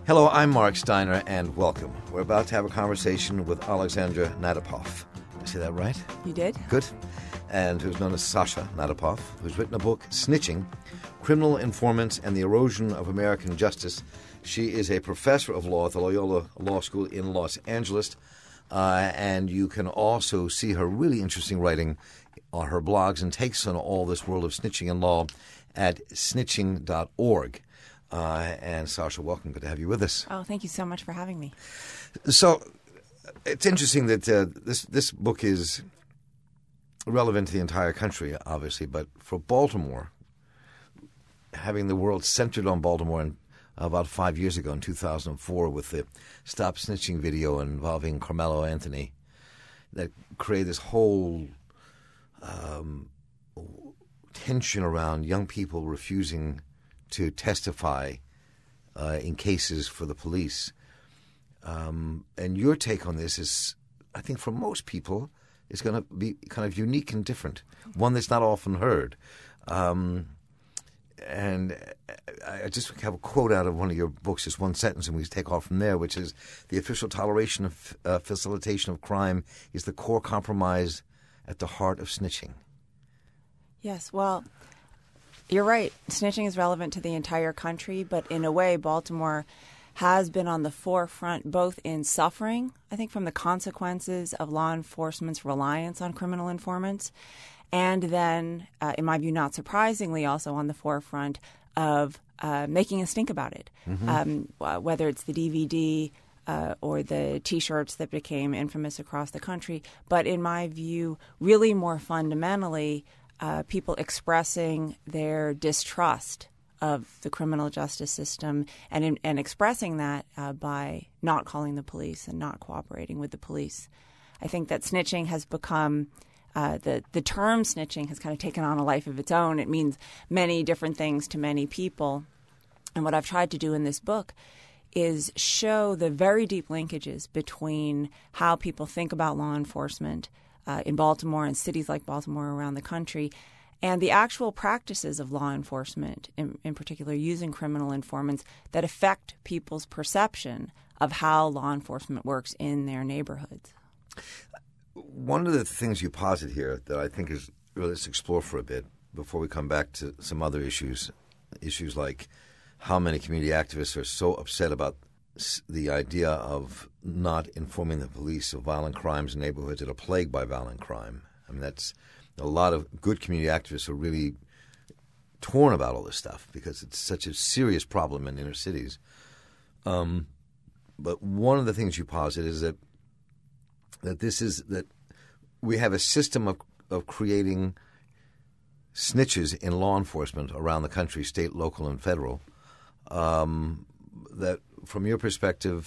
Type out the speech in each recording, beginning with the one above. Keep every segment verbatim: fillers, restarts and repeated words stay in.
Hello, I'm Mark Steiner, and welcome. We're about to have a conversation with Alexandra Nadapov. Did I say that right? You did? Good. And who's known as Sasha Nadapov, who's written a book, Snitching, Criminal Informants and the Erosion of American Justice. She is a professor of law at the Loyola Law School in Los Angeles, uh, and you can also see her really interesting writing on her blogs and takes on all this world of snitching and law at snitching dot org. Uh, and Sasha, welcome. Good to have you with us. Oh, thank you so much for having me. So it's interesting that uh, this this book is relevant to the entire country, obviously, but for Baltimore, having the world centered on Baltimore in, about five years ago in two thousand four with the Stop Snitching video involving Carmelo Anthony, that created this whole um, tension around young people refusing to testify uh, in cases for the police. Um, and your take on this is, I think for most people, is going to be kind of unique and different, one that's not often heard. Um, and I just have a quote out of one of your books, just one sentence, and we take off from there, which is, the official toleration of uh, facilitation of crime is the core compromise at the heart of snitching. Yes, well, you're right. Snitching is relevant to the entire country, but in a way, Baltimore has been on the forefront both in suffering, I think, from the consequences of law enforcement's reliance on criminal informants, and then, uh, in my view, not surprisingly, also on the forefront of uh, making us think about it, mm-hmm. um, whether it's the D V D uh, or the T-shirts that became infamous across the country. But in my view, really more fundamentally, Uh, people expressing their distrust of the criminal justice system and in, and expressing that uh, by not calling the police and not cooperating with the police. I think that snitching has become uh, the the term snitching has kind of taken on a life of its own. It means many different things to many people. And what I've tried to do in this book is show the very deep linkages between how people think about law enforcement Uh, in Baltimore and cities like Baltimore around the country, and the actual practices of law enforcement, in, in particular using criminal informants, that affect people's perception of how law enforcement works in their neighborhoods. One of the things you posit here that I think is really, let's explore for a bit before we come back to some other issues, issues like how many community activists are so upset about the idea of not informing the police of violent crimes in neighborhoods that are plagued by violent crime. I mean, that's a lot of good community activists are really torn about all this stuff because it's such a serious problem in inner cities. Um, but one of the things you posit is that that this is that we have a system of of creating snitches in law enforcement around the country, state, local, and federal. Um, that, from your perspective,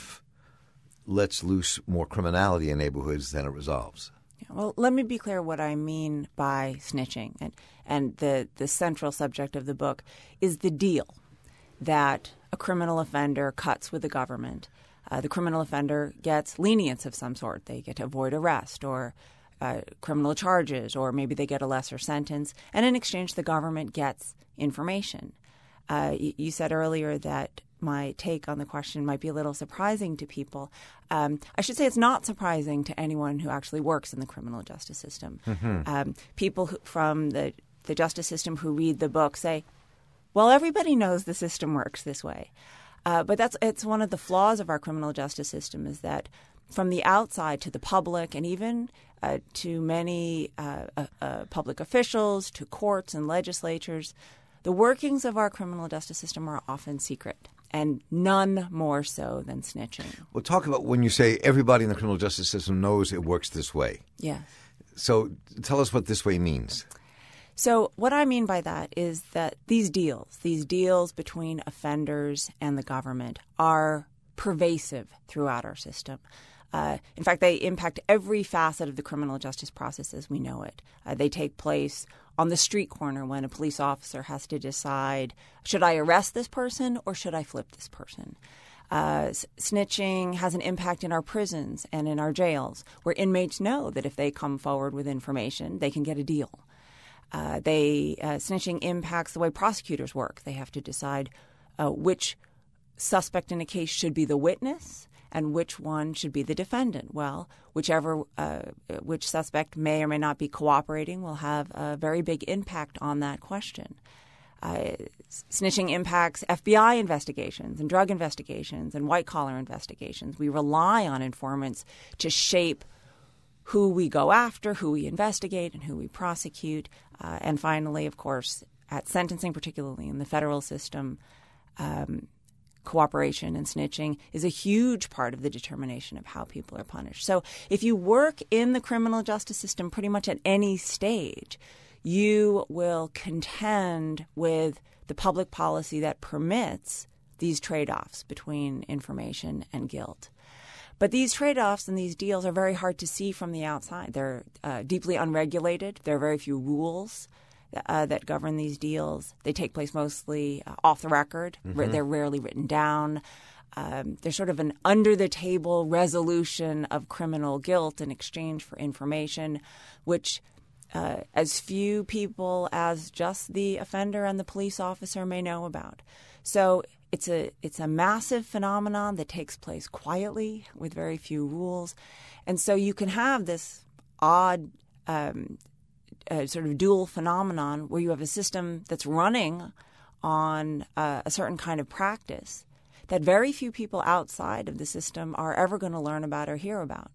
lets loose more criminality in neighborhoods than it resolves. Well, let me be clear what I mean by snitching. And, and the, the central subject of the book is the deal that a criminal offender cuts with the government. Uh, the criminal offender gets lenience of some sort. They get to avoid arrest or uh, criminal charges, or maybe they get a lesser sentence. And in exchange, the government gets information. Uh, you, you said earlier that my take on the question might be a little surprising to people. Um, I should say it's not surprising to anyone who actually works in the criminal justice system. Mm-hmm. Um, people who, from the, the justice system who read the book say, well, everybody knows the system works this way. Uh, but that's it's one of the flaws of our criminal justice system is that from the outside to the public and even uh, to many uh, uh, uh, public officials, to courts and legislatures, the workings of our criminal justice system are often secret. And none more so than snitching. Well, talk about when you say everybody in the criminal justice system knows it works this way. Yeah. So tell us what this way means. So what I mean by that is that these deals, these deals between offenders and the government are pervasive throughout our system. Uh, in fact, they impact every facet of the criminal justice process as we know it. Uh, they take place on the street corner when a police officer has to decide, should I arrest this person or should I flip this person? Uh, s- snitching has an impact in our prisons and in our jails, where inmates know that if they come forward with information, they can get a deal. Uh, they uh, snitching impacts the way prosecutors work. They have to decide uh, which suspect in a case should be the witness and which one should be the defendant. Well, whichever uh, which suspect may or may not be cooperating will have a very big impact on that question. Uh, snitching impacts F B I investigations and drug investigations and white-collar investigations. We rely on informants to shape who we go after, who we investigate, and who we prosecute. Uh, and finally, of course, at sentencing, particularly in the federal system, um, cooperation and snitching is a huge part of the determination of how people are punished. So if you work in the criminal justice system pretty much at any stage, you will contend with the public policy that permits these trade-offs between information and guilt. But these trade-offs and these deals are very hard to see from the outside. They're uh, deeply unregulated. There are very few rules uh, that govern these deals. They take place mostly uh, off the record. Mm-hmm. They're rarely written down. Um, there's sort of an under-the-table resolution of criminal guilt in exchange for information, which uh, as few people as just the offender and the police officer may know about. So It's a it's a massive phenomenon that takes place quietly with very few rules. And so you can have this odd um, uh, sort of dual phenomenon where you have a system that's running on uh, a certain kind of practice that very few people outside of the system are ever going to learn about or hear about.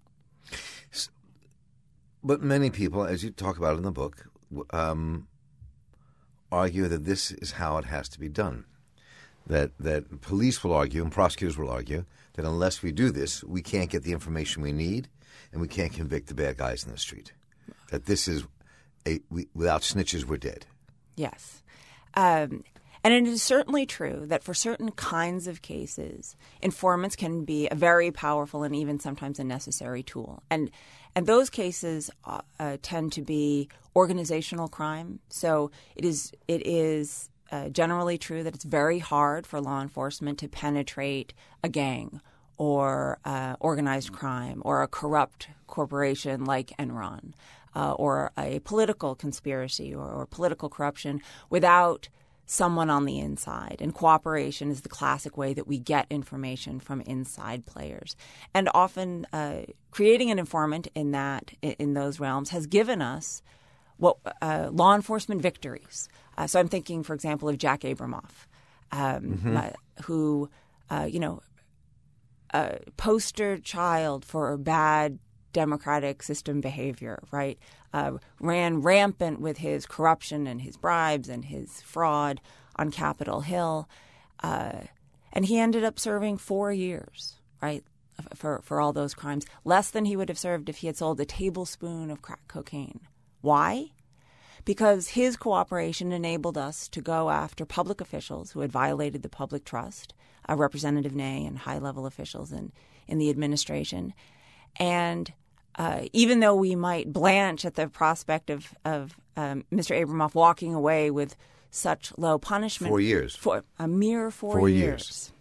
But many people, as you talk about in the book, um, argue that this is how it has to be done. That that police will argue and prosecutors will argue that unless we do this, we can't get the information we need and we can't convict the bad guys in the street. That this is a we, without snitches, we're dead. Yes. Um, and it is certainly true that for certain kinds of cases, informants can be a very powerful and even sometimes a necessary tool. And and those cases uh, uh, tend to be organizational crime. So it is it is Uh, generally true that it's very hard for law enforcement to penetrate a gang or uh, organized crime or a corrupt corporation like Enron uh, or a political conspiracy or, or political corruption without someone on the inside. And cooperation is the classic way that we get information from inside players. And often uh, creating an informant in that in those realms has given us what uh, law enforcement victories. Uh, so I'm thinking, for example, of Jack Abramoff, um, mm-hmm. uh, who, uh, you know, a poster child for bad democratic system behavior, right? Uh, ran rampant with his corruption and his bribes and his fraud on Capitol Hill. Uh, and he ended up serving four years, right, for, for all those crimes, less than he would have served if he had sold a tablespoon of crack cocaine. Why? Because his cooperation enabled us to go after public officials who had violated the public trust, uh, Representative Ney and high-level officials in, in the administration. And uh, even though we might blanch at the prospect of, of um, Mister Abramoff walking away with such low punishment. Four years. For a mere four, four years. years.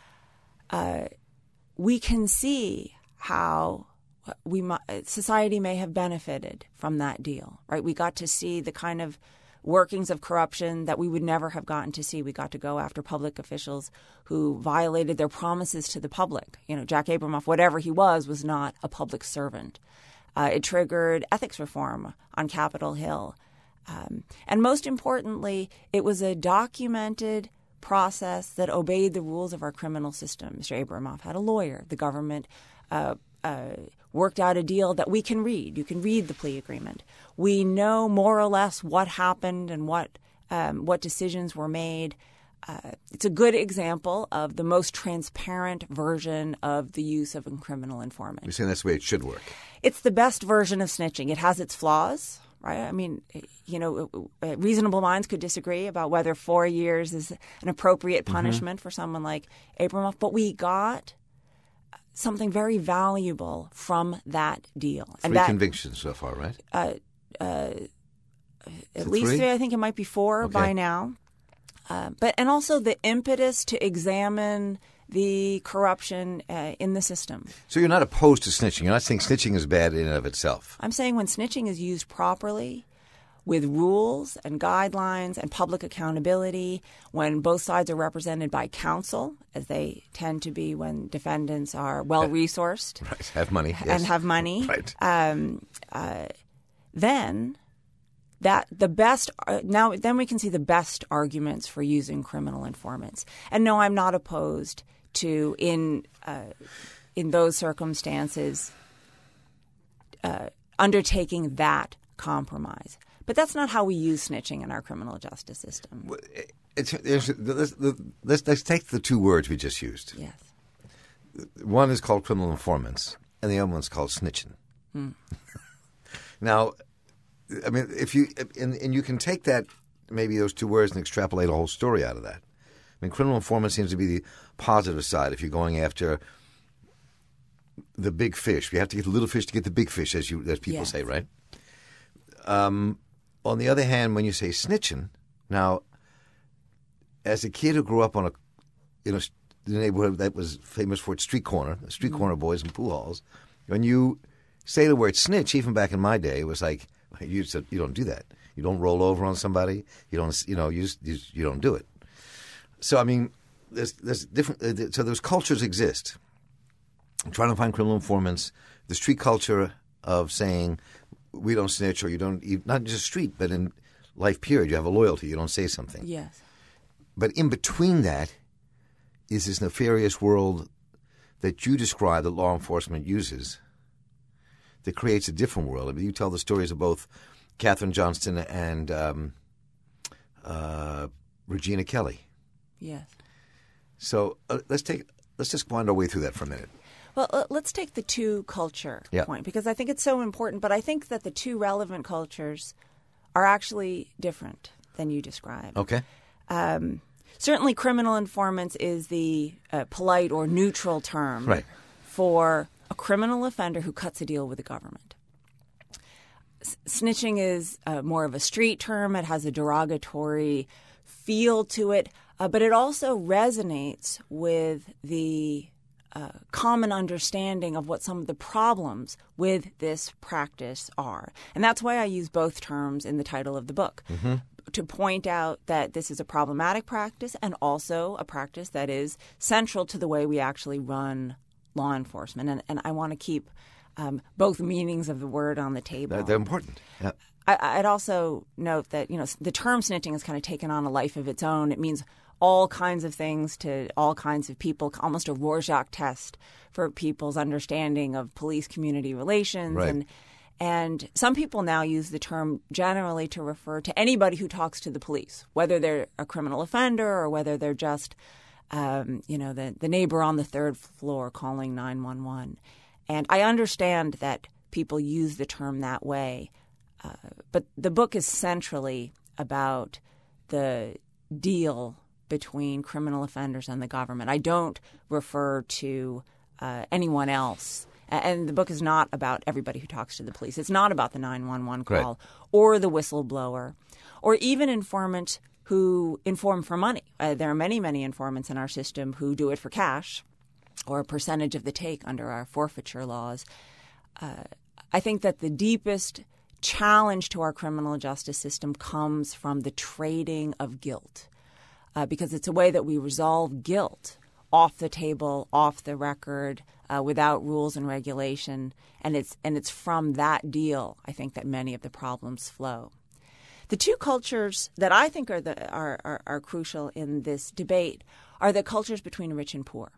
Uh, we can see how we society may have benefited from that deal, right? We got to see the kind of workings of corruption that we would never have gotten to see. We got to go after public officials who violated their promises to the public. You know, Jack Abramoff, whatever he was, was not a public servant. Uh, it triggered ethics reform on Capitol Hill. Um, and most importantly, it was a documented process that obeyed the rules of our criminal system. Mister Abramoff had a lawyer. The government uh, uh, worked out a deal that we can read. You can read the plea agreement. We know more or less what happened and what um, what decisions were made. Uh, it's a good example of the most transparent version of the use of a criminal informant. You're saying that's the way it should work. It's the best version of snitching. It has its flaws, right? I mean, you know, reasonable minds could disagree about whether four years is an appropriate punishment mm-hmm. for someone like Abramoff, but we got something very valuable from that deal. Three and that, convictions so far, right? Uh, uh, at least three? I think it might be four okay. by now. Uh, but and also the impetus to examine the corruption uh, in the system. So you're not opposed to snitching. You're not saying snitching is bad in and of itself. I'm saying when snitching is used properly, with rules and guidelines and public accountability, when both sides are represented by counsel, as they tend to be when defendants are well-resourced. Right, have money. Yes. And have money. Right. Um, uh, then that the best uh, now then we can see the best arguments for using criminal informants. And no, I'm not opposed to in uh, in those circumstances uh, undertaking that compromise. But that's not how we use snitching in our criminal justice system. It's, it's, let's, let's, let's take the two words we just used. Yes. One is called criminal informants, and the other one's called snitching. Hmm. Now, I mean, if you and, and you can take that, maybe those two words, and extrapolate a whole story out of that. I mean, criminal informant seems to be the positive side. If you're going after the big fish, you have to get the little fish to get the big fish, as you as people yes. say, right? Um, on the other hand, when you say snitching, now, as a kid who grew up on a, in a neighborhood that was famous for its street corner, the street mm-hmm. corner boys and pool halls, when you say the word snitch, even back in my day, it was like you said, you don't do that. You don't roll over on somebody. You don't, you know, you just, you, you don't do it. So I mean, there's there's different. Uh, so those cultures exist. I'm trying to find criminal informants. The street culture of saying we don't snitch, or you don't, you, not just street, but in life period, you have a loyalty. You don't say something. Yes. But in between that is this nefarious world that you describe that law enforcement uses that creates a different world. I mean, you tell the stories of both Katherine Johnston and um, uh, Regina Kelly. Yes. So uh, let's take let's just wind our way through that for a minute. Well, let's take the two culture yeah. point, because I think it's so important. But I think that the two relevant cultures are actually different than you described. Okay. Um, certainly, criminal informants is the uh, polite or neutral term right. for a criminal offender who cuts a deal with the government. S- snitching is uh, more of a street term. It has a derogatory feel to it, uh, but it also resonates with the uh, common understanding of what some of the problems with this practice are. And that's why I use both terms in the title of the book. Mm-hmm. To point out that this is a problematic practice and also a practice that is central to the way we actually run law enforcement. And, and I want to keep um, both meanings of the word on the table. They're, they're important. Yeah. I, I'd also note that, you know, the term snitching has kind of taken on a life of its own. It means all kinds of things to all kinds of people, almost a Rorschach test for people's understanding of police-community relations. Right. And And some people now use the term generally to refer to anybody who talks to the police, whether they're a criminal offender or whether they're just, um, you know, the, the neighbor on the third floor calling nine one one. And I understand that people use the term that way, uh, but the book is centrally about the deal between criminal offenders and the government. I don't refer to uh, anyone else. And the book is not about everybody who talks to the police. It's not about the nine one one call right. or the whistleblower or even informants who inform for money. Uh, there are many, many informants in our system who do it for cash or a percentage of the take under our forfeiture laws. Uh, I think that the deepest challenge to our criminal justice system comes from the trading of guilt, uh, because it's a way that we resolve guilt off the table, off the record, uh, without rules and regulation, and it's and it's from that deal, I think, that many of the problems flow. The two cultures that I think are the are, are, are crucial in this debate are the cultures between rich and poor.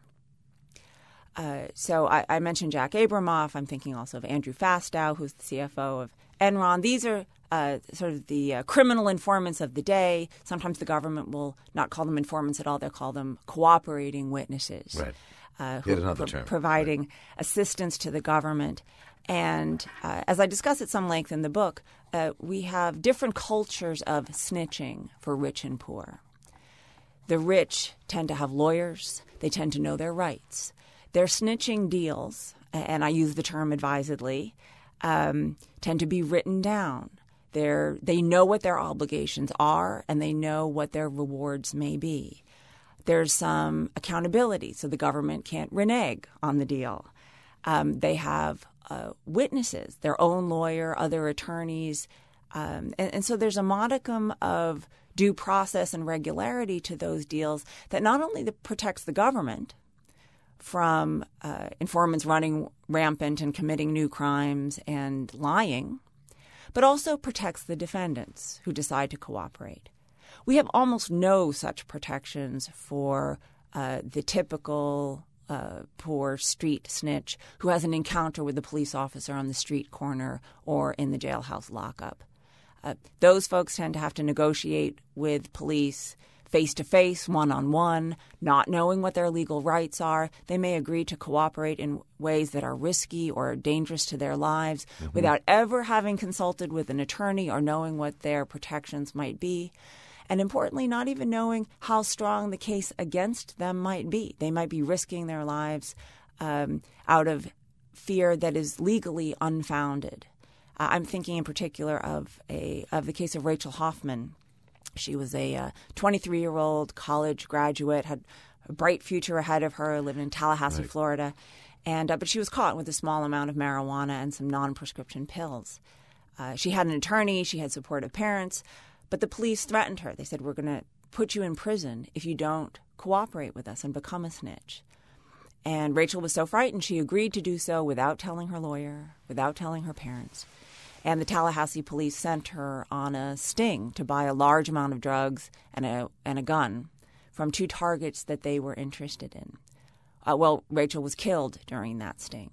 Uh, so I, I mentioned Jack Abramoff. I'm thinking also of Andrew Fastow, who's the C F O of Enron. These are uh, sort of the uh, criminal informants of the day. Sometimes the government will not call them informants at all. They'll call them cooperating witnesses. Right. Uh, Yet who another pro- term. providing right. assistance to the government. And uh, as I discuss at some length in the book, uh, we have different cultures of snitching for rich and poor. The rich tend to have lawyers. They tend to know their rights. Their snitching deals, and I use the term advisedly, um, tend to be written down. They're, they know what their obligations are, and they know what their rewards may be. There's some accountability, so the government can't renege on the deal. Um, they have uh, witnesses, their own lawyer, other attorneys, Um, and, and so there's a modicum of due process and regularity to those deals that not only the, protects the government from uh, informants running rampant and committing new crimes and lying, but also protects the defendants who decide to cooperate. We have almost no such protections for uh, the typical uh, poor street snitch who has an encounter with a police officer on the street corner or in the jailhouse lockup. Uh, those folks tend to have to negotiate with police face-to-face, one-on-one, not knowing what their legal rights are. They may agree to cooperate in ways that are risky or dangerous to their lives mm-hmm. without ever having consulted with an attorney or knowing what their protections might be. And importantly, not even knowing how strong the case against them might be. They might be risking their lives um, out of fear that is legally unfounded. Uh, I'm thinking in particular of a of the case of Rachel Hoffman. She was a uh, twenty-three-year-old college graduate, had a bright future ahead of her, lived in Tallahassee, right. Florida. and uh, But she was caught with a small amount of marijuana and some non-prescription pills. Uh, she had an attorney. She had supportive parents. But the police threatened her. They said, we're going to put you in prison if you don't cooperate with us and become a snitch. And Rachel was so frightened, she agreed to do so without telling her lawyer, without telling her parents. And the Tallahassee police sent her on a sting to buy a large amount of drugs and a and a gun from two targets that they were interested in. Uh, well, Rachel was killed during that sting.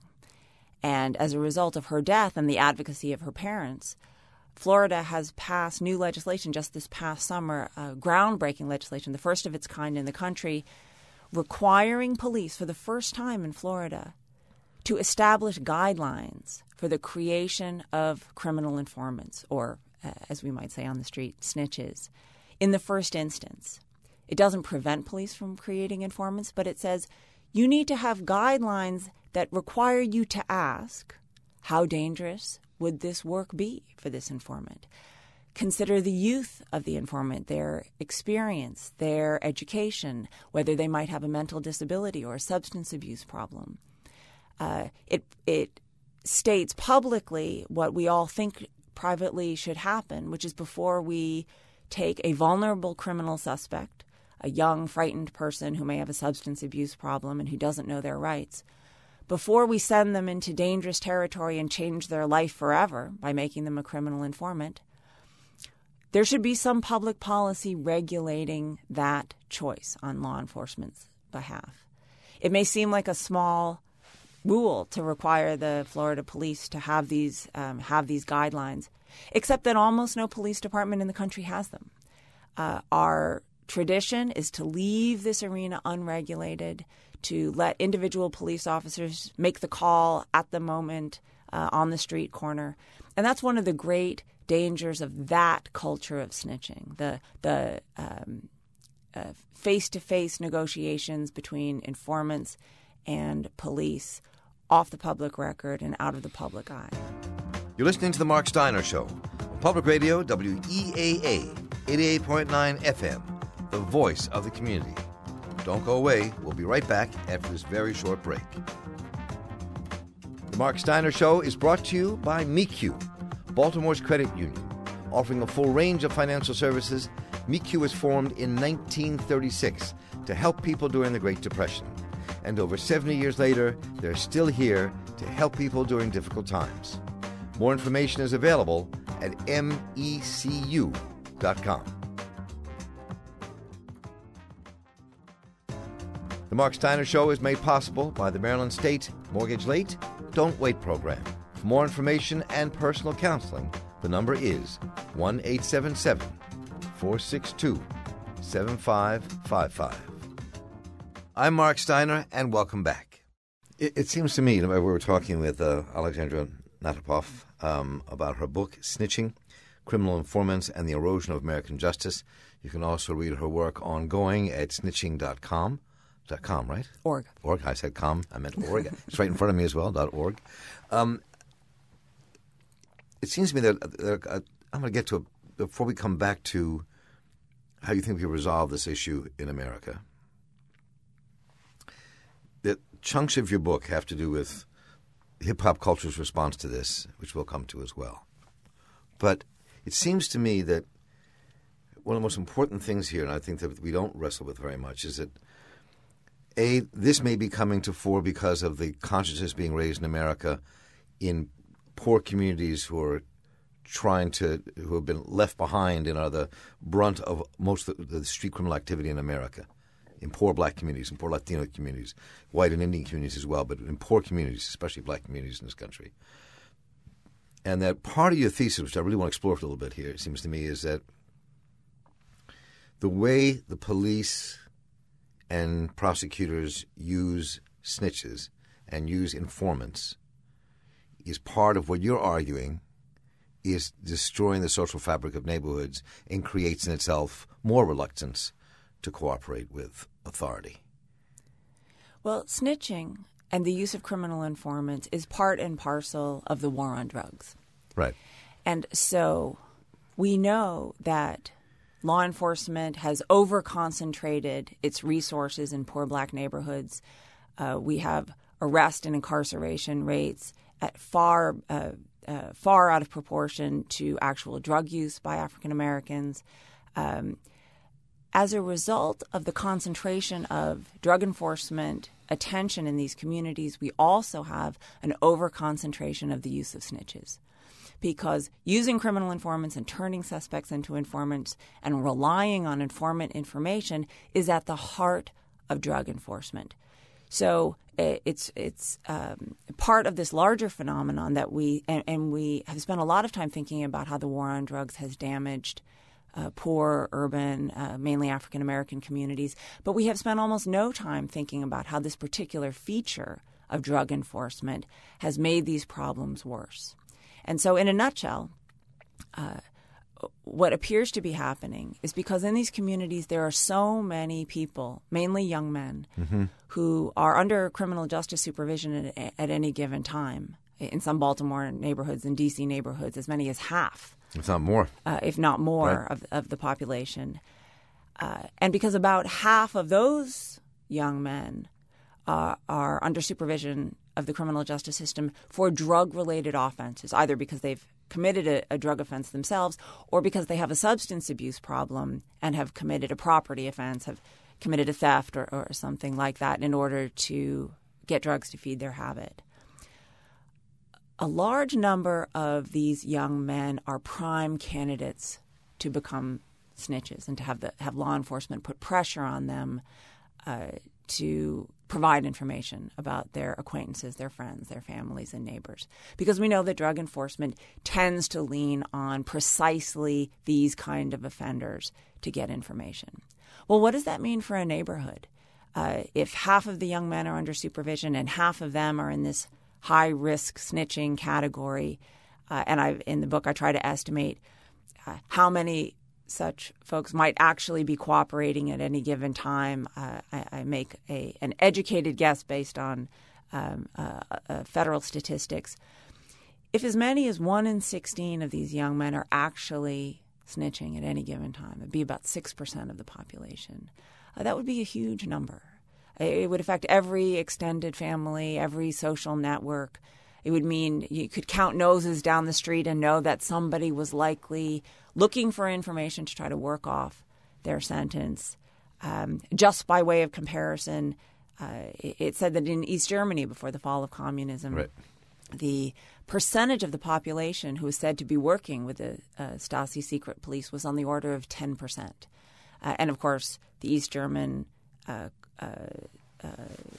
And as a result of her death and the advocacy of her parents, Florida has passed new legislation just this past summer, uh, groundbreaking legislation, the first of its kind in the country, requiring police for the first time in Florida to establish guidelines for the creation of criminal informants, or uh, as we might say on the street, snitches, in the first instance. It doesn't prevent police from creating informants, but it says you need to have guidelines that require you to ask, how dangerous would this work be for this informant? Consider the youth of the informant, their experience, their education, whether they might have a mental disability or a substance abuse problem. Uh, it it states publicly what we all think privately should happen, which is before we take a vulnerable criminal suspect, a young, frightened person who may have a substance abuse problem and who doesn't know their rights, before we send them into dangerous territory and change their life forever by making them a criminal informant, there should be some public policy regulating that choice on law enforcement's behalf. It may seem like a small rule to require the Florida police to have these um, have these guidelines, except that almost no police department in the country has them. Uh, our tradition is to leave this arena unregulated, to let individual police officers make the call at the moment uh, on the street corner. And that's one of the great dangers of that culture of snitching, the the um, uh, face-to-face negotiations between informants and police off the public record and out of the public eye. You're listening to The Mark Steiner Show on Public Radio, W E A A, eighty-eight point nine F M, the voice of the community. Don't go away. We'll be right back after this very short break. The Mark Steiner Show is brought to you by M E Q, Baltimore's credit union. Offering a full range of financial services, M E Q was formed in nineteen thirty-six to help people during the Great Depression. And over seventy years later, they're still here to help people during difficult times. More information is available at M E C U dot com. The Mark Steiner Show is made possible by the Maryland State Mortgage Late, Don't Wait program. For more information and personal counseling, the number is one eight seven seven, four six two, seven five five five. I'm Mark Steiner, and welcome back. It, it seems to me, we were talking with uh, Alexandra Natapov um, about her book, Snitching, Criminal Informants and the Erosion of American Justice. You can also read her work ongoing at snitching dot com. Dot com, right? Org. Org. I said com. I meant org. It's right in front of me as well, dot org. Um, it seems to me that uh, I'm going to get to, a, before we come back to how you think we resolve this issue in America, that chunks of your book have to do with hip-hop culture's response to this, which we'll come to as well. But It seems to me that one of the most important things here, and I think that we don't wrestle with very much, is that, A, this may be coming to fore because of the consciousness being raised in America in poor communities who are trying to, who have been left behind and are the brunt of most of the street criminal activity in America, in poor black communities, in poor Latino communities, white and Indian communities as well, but in poor communities, especially black communities in this country. And that part of your thesis, which I really want to explore for a little bit here, it seems to me, is that the way the police and prosecutors use snitches and use informants is part of what you're arguing is destroying the social fabric of neighborhoods and creates in itself more reluctance to cooperate with authority. Well, snitching and the use of criminal informants is part and parcel of the war on drugs. Right. And so we know that law enforcement has over-concentrated its resources in poor black neighborhoods. Uh, we have arrest and incarceration rates at far uh, uh, far out of proportion to actual drug use by African Americans. Um, as a result of the concentration of drug enforcement attention in these communities, we also have an over-concentration of the use of snitches. Because using criminal informants and turning suspects into informants and relying on informant information is at the heart of drug enforcement. So it's it's um, part of this larger phenomenon that we and, and we have spent a lot of time thinking about how the war on drugs has damaged uh, poor, urban, uh, mainly African American communities. But we have spent almost no time thinking about how this particular feature of drug enforcement has made these problems worse. And so in a nutshell, uh, what appears to be happening is because in these communities there are so many people, mainly young men, mm-hmm. who are under criminal justice supervision at, at any given time. In some Baltimore neighborhoods and D C neighborhoods, as many as half. If not more. Uh, if not more right. of, of the population. Uh, and because about half of those young men uh, are under supervision of the criminal justice system for drug-related offenses, either because they've committed a, a drug offense themselves or because they have a substance abuse problem and have committed a property offense, have committed a theft or, or something like that in order to get drugs to feed their habit. A large number of these young men are prime candidates to become snitches and to have the have law enforcement put pressure on them uh, to provide information about their acquaintances, their friends, their families, and neighbors. Because we know that drug enforcement tends to lean on precisely these kind of offenders to get information. Well, what does that mean for a neighborhood? Uh, if half of the young men are under supervision and half of them are in this high-risk snitching category, uh, and I in the book I try to estimate uh, how many such folks might actually be cooperating at any given time. Uh, I, I make a an educated guess based on um, uh, uh, federal statistics. If as many as one in sixteen of these young men are actually snitching at any given time, it'd be about six percent of the population. Uh, that would be a huge number. It would affect every extended family, every social network. It would mean you could count noses down the street and know that somebody was likely looking for information to try to work off their sentence. Um, just by way of comparison, uh, it, it said that in East Germany before the fall of communism, right. the percentage of the population who was said to be working with the uh, Stasi secret police was on the order of ten percent. Uh, and, of course, the East German uh, uh, uh,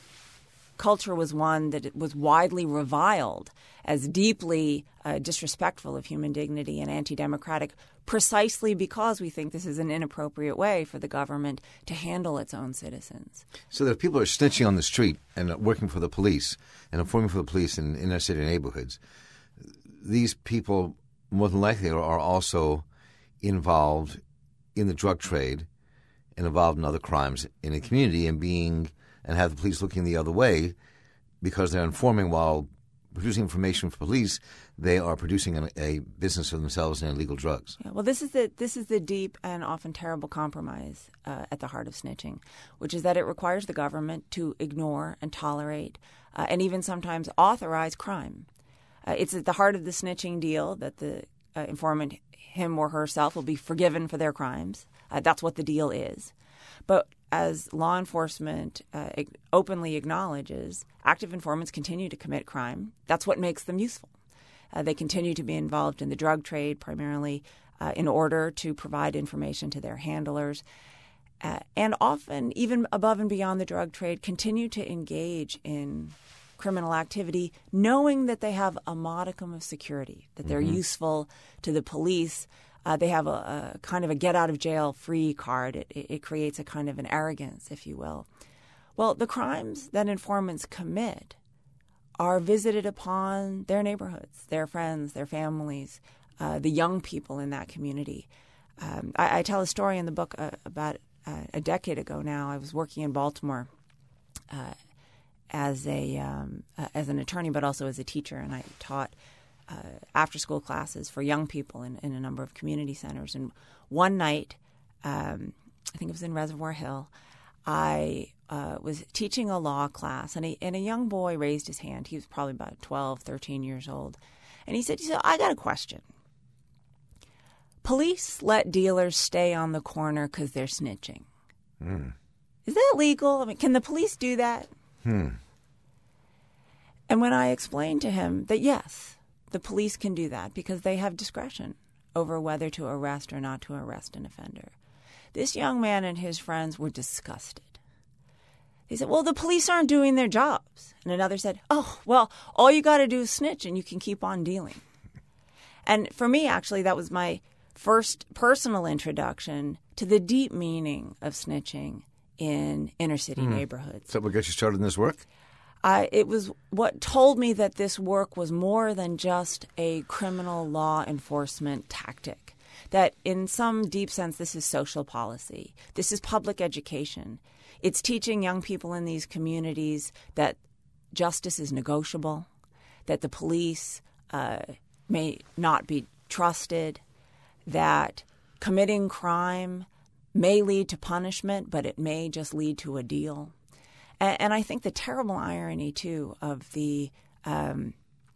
culture was one that it was widely reviled as deeply uh, disrespectful of human dignity and anti-democratic, precisely because we think this is an inappropriate way for the government to handle its own citizens. So that if people are snitching on the street and working for the police and informing for the police in inner city neighborhoods, these people more than likely are, are also involved in the drug trade and involved in other crimes in the community and being and have the police looking the other way because they're informing while producing information for police, they are producing an, a business for themselves in illegal drugs. Yeah, well, this is the this is the deep and often terrible compromise uh, at the heart of snitching, which is that it requires the government to ignore and tolerate uh, and even sometimes authorize crime. Uh, it's at the heart of the snitching deal that the uh, informant him or herself will be forgiven for their crimes. Uh, that's what the deal is. But as law enforcement uh, openly acknowledges, active informants continue to commit crime. That's what makes them useful. Uh, they continue to be involved in the drug trade, primarily uh, in order to provide information to their handlers. Uh, and often, even above and beyond the drug trade, continue to engage in criminal activity, knowing that they have a modicum of security, that they're mm-hmm. useful to the police. Uh, they have a, a kind of a get-out-of-jail-free card. It, it, it creates a kind of an arrogance, if you will. Well, the crimes that informants commit are visited upon their neighborhoods, their friends, their families, uh, the young people in that community. Um, I, I tell a story in the book uh, about uh, a decade ago now. I was working in Baltimore uh, as a um, uh, as an attorney, but also as a teacher, and I taught uh, after-school classes for young people in, in a number of community centers. And one night, um, I think it was in Reservoir Hill, I uh, was teaching a law class, and a, and a young boy raised his hand. He was probably about twelve, thirteen years old. And he said, he said, I got a question. Police let dealers stay on the corner because they're snitching. Mm. Is that legal? I mean, can the police do that? Hmm. And when I explained to him that, yes, the police can do that because they have discretion over whether to arrest or not to arrest an offender, this young man and his friends were disgusted. He said, well, the police aren't doing their jobs. And another said, oh, well, all you got to do is snitch and you can keep on dealing. And for me, actually, that was my first personal introduction to the deep meaning of snitching in inner city mm. neighborhoods. Is that what got you started in this work? Uh, it was what told me that this work was more than just a criminal law enforcement tactic, that in some deep sense this is social policy. This is public education. It's teaching young people in these communities that justice is negotiable, that the police uh, may not be trusted, that committing crime may lead to punishment, but it may just lead to a deal. And, and I think the terrible irony, too, of the um,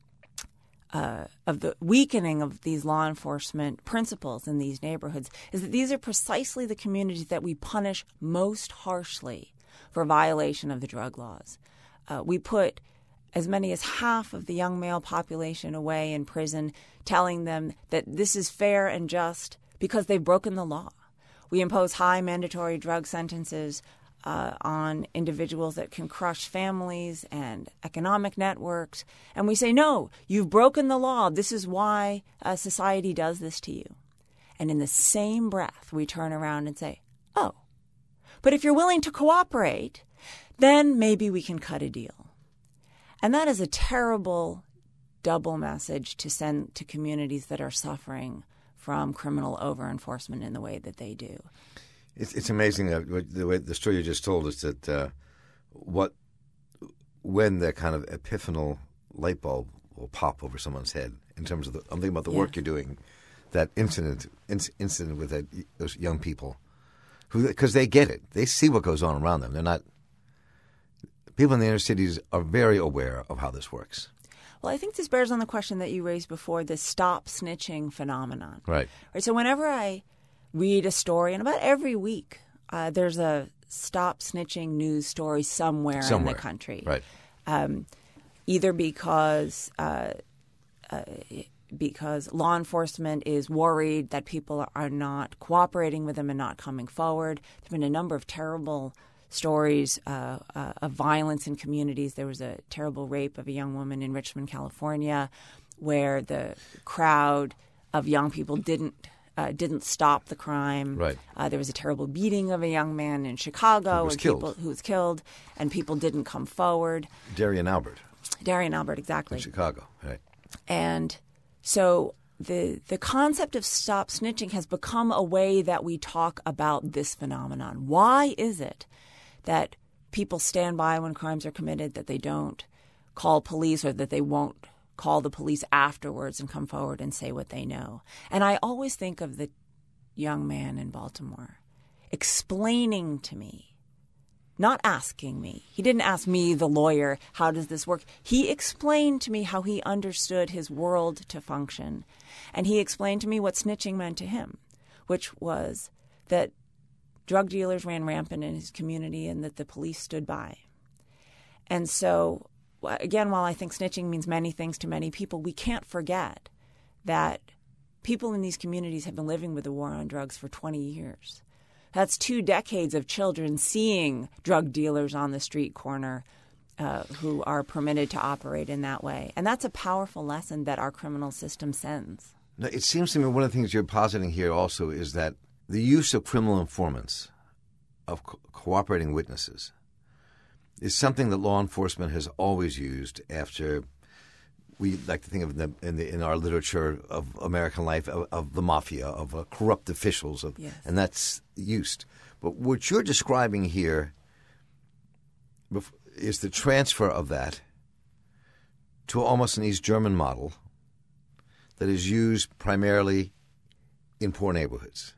uh, of the weakening of these law enforcement principles in these neighborhoods is that these are precisely the communities that we punish most harshly for violation of the drug laws. Uh, we put as many as half of the young male population away in prison, telling them that this is fair and just because they've broken the law. We impose high mandatory drug sentences uh, on individuals that can crush families and economic networks. And we say, no, you've broken the law. This is why uh, society does this to you. And in the same breath, we turn around and say, oh, but if you're willing to cooperate, then maybe we can cut a deal. And that is a terrible double message to send to communities that are suffering from criminal over-enforcement in the way that they do. It's, it's amazing that the way the story you just told us that uh, what when that kind of epiphanal light bulb will pop over someone's head in terms of the, I'm thinking about the yeah. work you're doing, that incident inc- incident with that, those young people, who because they get it, they see what goes on around them. They're not people in the inner cities are very aware of how this works. Well, I think this bears on the question that you raised before, the stop snitching phenomenon. Right. Right. So whenever I read a story, and about every week, uh, there's a stop snitching news story somewhere, somewhere. in the country. Right. Um, either because uh, uh, because law enforcement is worried that people are not cooperating with them and not coming forward. There have been a number of terrible stories uh, uh, of violence in communities. There was a terrible rape of a young woman in Richmond, California, where the crowd of young people didn't uh, didn't stop the crime. Right. Uh, there was a terrible beating of a young man in Chicago who was, and killed. People, who was killed, and people didn't come forward. Darian Albert. Darian Albert, exactly. In Chicago, right. And so the the concept of stop snitching has become a way that we talk about this phenomenon. Why is it that people stand by when crimes are committed, that they don't call police, or that they won't call the police afterwards and come forward and say what they know? And I always think of the young man in Baltimore explaining to me not asking me. He didn't ask me, the lawyer, how does this work? He explained to me how he understood his world to function. And he explained to me what snitching meant to him, which was that drug dealers ran rampant in his community and that the police stood by. And so, again, while I think snitching means many things to many people, we can't forget that people in these communities have been living with the war on drugs for twenty years. That's two decades of children seeing drug dealers on the street corner uh, who are permitted to operate in that way. And that's a powerful lesson that our criminal system sends. Now, it seems to me one of the things you're positing here also is that the use of criminal informants, of co- cooperating witnesses, is something that law enforcement has always used after we like to think of the, in, the, in our literature of American life of, of the mafia, of uh, corrupt officials, of, yes. and that's used. But what you're describing here is the transfer of that to almost an East German model that is used primarily in poor neighborhoods.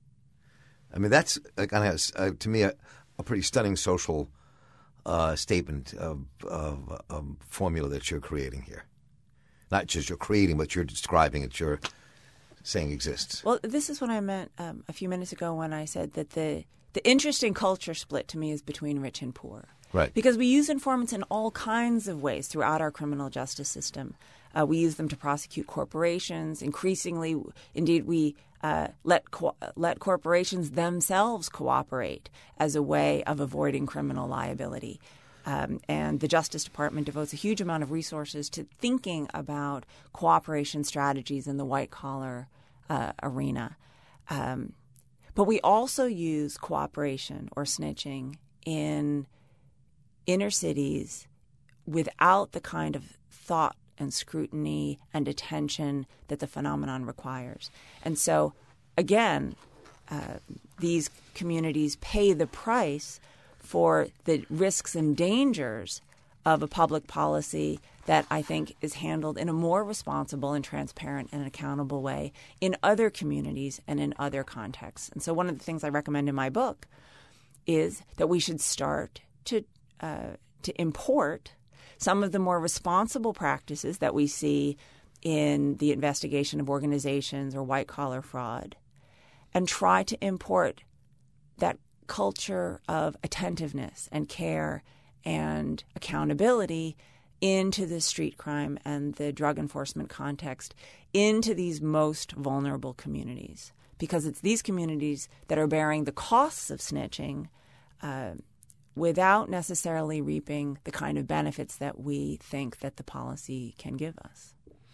I mean, that's uh, kind of, uh, to me, a, a pretty stunning social uh, statement of, of, of formula that you're creating here. Not just you're creating, but you're describing it, you're saying exists. Well, this is what I meant um, a few minutes ago when I said that the, the interesting culture split to me is between rich and poor. Right. Because we use informants in all kinds of ways throughout our criminal justice system. Uh, we use them to prosecute corporations. Increasingly, indeed, we uh, let co- let corporations themselves cooperate as a way of avoiding criminal liability. Um, and the Justice Department devotes a huge amount of resources to thinking about cooperation strategies in the white-collar uh, arena. Um, but we also use cooperation or snitching in inner cities without the kind of thought and scrutiny and attention that the phenomenon requires. And so, again, uh, these communities pay the price for the risks and dangers of a public policy that I think is handled in a more responsible and transparent and accountable way in other communities and in other contexts. And so one of the things I recommend in my book is that we should start to uh, to import some of the more responsible practices that we see in the investigation of organizations or white-collar fraud and try to import that culture of attentiveness and care and accountability into the street crime and the drug enforcement context, into these most vulnerable communities. Because it's these communities that are bearing the costs of snitching uh, without necessarily reaping the kind of benefits that we think that the policy can give us.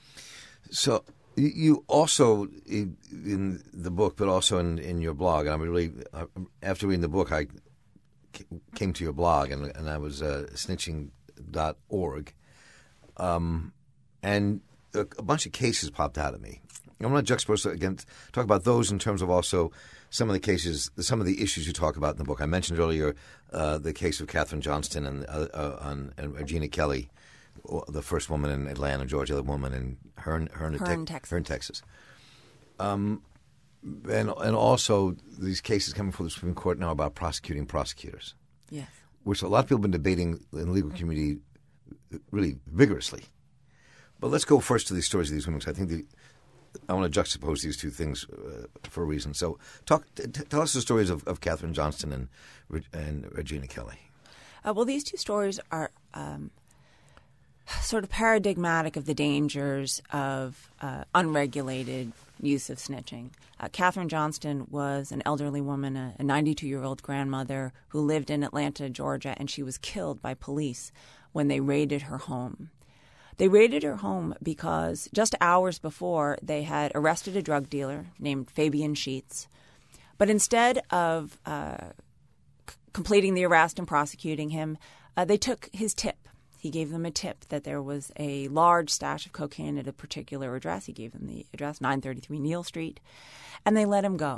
So you also, in the book, but also in, in your blog, and I really, after reading the book, I came to your blog, and, and I was uh, snitching dot org, um, and a, a bunch of cases popped out at me. I want to juxtapose again, talk about those in terms of also some of the cases, some of the issues you talk about in the book. I mentioned earlier uh, the case of Kathryn Johnston and, uh, uh, on, and Regina Kelly, the first woman in Atlanta, Georgia, the woman in Hearne, Hearne, Hearne, te- Texas. Hearne, Texas. Um, and and also these cases coming before the Supreme Court now about prosecuting prosecutors. Yes. Which a lot of people have been debating in the legal community really vigorously. But let's go first to these stories of these women, because I think the, I want to juxtapose these two things uh, for a reason. So talk, t- tell us the stories of, of Kathryn Johnston and, and Regina Kelly. Uh, well, these two stories are um, sort of paradigmatic of the dangers of uh, unregulated use of snitching. Uh, Kathryn Johnston was an elderly woman, a ninety-two-year-old grandmother who lived in Atlanta, Georgia, and she was killed by police when they raided her home. They raided her home because just hours before they had arrested a drug dealer named Fabian Sheets. But instead of uh, c- completing the arrest and prosecuting him, uh, they took his tip. He gave them a tip that there was a large stash of cocaine at a particular address. He gave them the address, nine thirty-three Neal Street, and they let him go.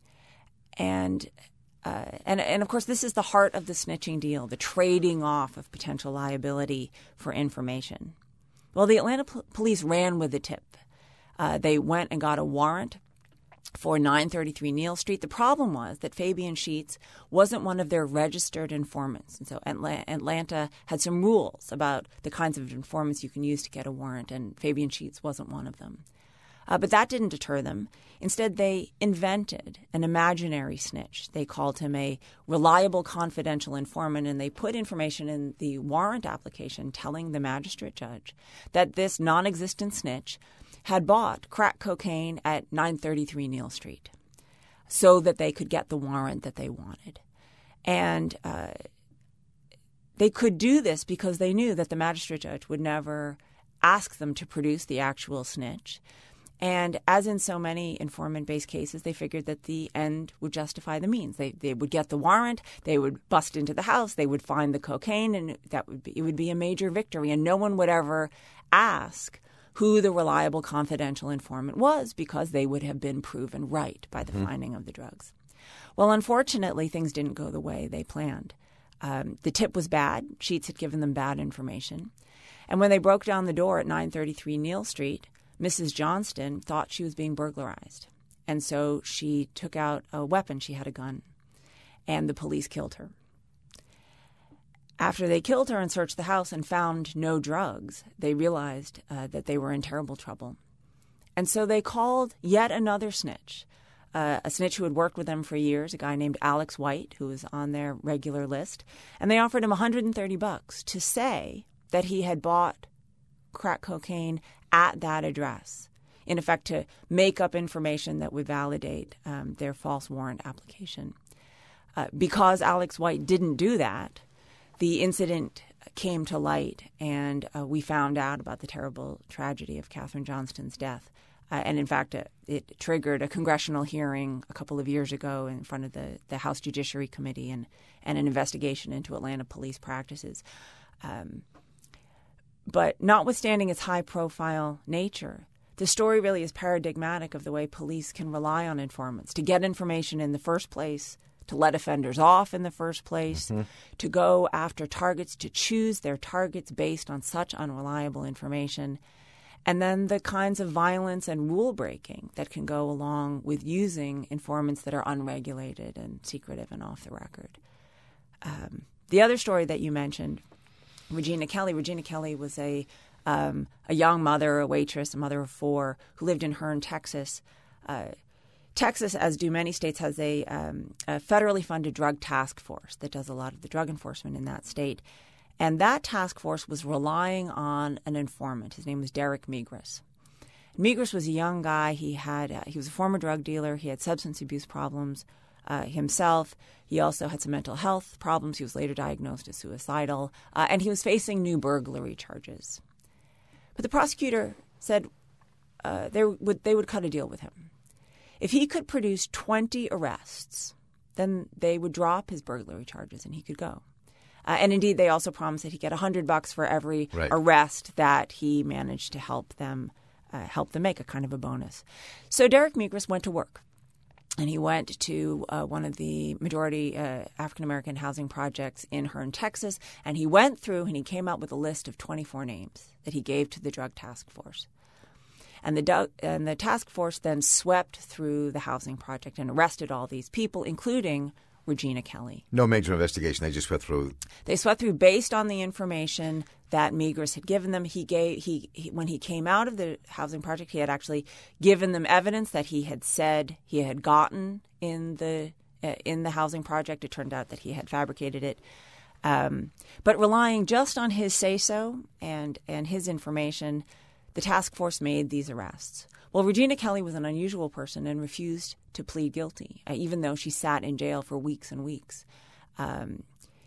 And uh, and and of course, this is the heart of the snitching deal: the trading off of potential liability for information. Well, the Atlanta p- police ran with the tip. Uh, they went and got a warrant for nine thirty-three Neal Street. The problem was that Fabian Sheets wasn't one of their registered informants. And so Atlanta had some rules about the kinds of informants you can use to get a warrant, and Fabian Sheets wasn't one of them. Uh, but that didn't deter them. Instead, they invented an imaginary snitch. They called him a reliable, confidential informant, and they put information in the warrant application telling the magistrate judge that this non-existent snitch had bought crack cocaine at nine thirty-three Neal Street so that they could get the warrant that they wanted. And uh, they could do this because they knew that the magistrate judge would never ask them to produce the actual snitch. And as in so many informant-based cases, they figured that the end would justify the means. They they would get the warrant, they would bust into the house, they would find the cocaine, and that would be, it would be a major victory. And no one would ever ask who the reliable, confidential informant was because they would have been proven right by the mm-hmm. finding of the drugs. Well, unfortunately, things didn't go the way they planned. Um, the tip was bad. Sheets had given them bad information. And when they broke down the door at nine thirty-three Neal Street, Missus Johnston thought she was being burglarized. And so she took out a weapon. She had a gun. And the police killed her. After they killed her and searched the house and found no drugs, they realized uh, that they were in terrible trouble. And so they called yet another snitch, uh, a snitch who had worked with them for years, a guy named Alex White, who was on their regular list. And they offered him one hundred thirty bucks to say that he had bought crack cocaine at that address, in effect to make up information that would validate um, their false warrant application. Uh, because Alex White didn't do that, the incident came to light, and uh, we found out about the terrible tragedy of Katherine Johnston's death. Uh, and in fact, uh, it triggered a congressional hearing a couple of years ago in front of the, the House Judiciary Committee and, and an investigation into Atlanta police practices. Um, But notwithstanding its high-profile nature, the story really is paradigmatic of the way police can rely on informants to get information in the first place, to let offenders off in the first place, mm-hmm. to go after targets, to choose their targets based on such unreliable information, and then the kinds of violence and rule-breaking that can go along with using informants that are unregulated and secretive and off the record. Um, the other story that you mentioned, Regina Kelly. Regina Kelly was a um, a young mother, a waitress, a mother of four, who lived in Hearne, Texas. Uh, Texas, as do many states, has a, um, a federally funded drug task force that does a lot of the drug enforcement in that state. And that task force was relying on an informant. His name was Derek Migras. Migras was a young guy. He had uh, he was a former drug dealer. He had substance abuse problems uh, himself. He also had some mental health problems. He was later diagnosed as suicidal, uh, and he was facing new burglary charges. But the prosecutor said uh, they would they would cut a deal with him. If he could produce twenty arrests, then they would drop his burglary charges and he could go. Uh, and indeed, they also promised that he'd get a hundred bucks for every right. arrest that he managed to help them uh, help them make, a kind of a bonus. So Derek Migras went to work. And he went to uh, one of the majority uh, African-American housing projects in Hearne, Texas, and he went through and he came out with a list of twenty-four names that he gave to the drug task force. And the, and the task force then swept through the housing project and arrested all these people, including Regina Kelly. No major investigation. They just swept through. They swept through based on the information that Migras had given them. He gave he, he when he came out of the housing project, he had actually given them evidence that he had said he had gotten in the uh, in the housing project. It turned out that he had fabricated it. Um, but relying just on his say-so and and his information, the task force made these arrests. Well, Regina Kelly was an unusual person and refused to plead guilty, uh, even though she sat in jail for weeks and weeks. Um,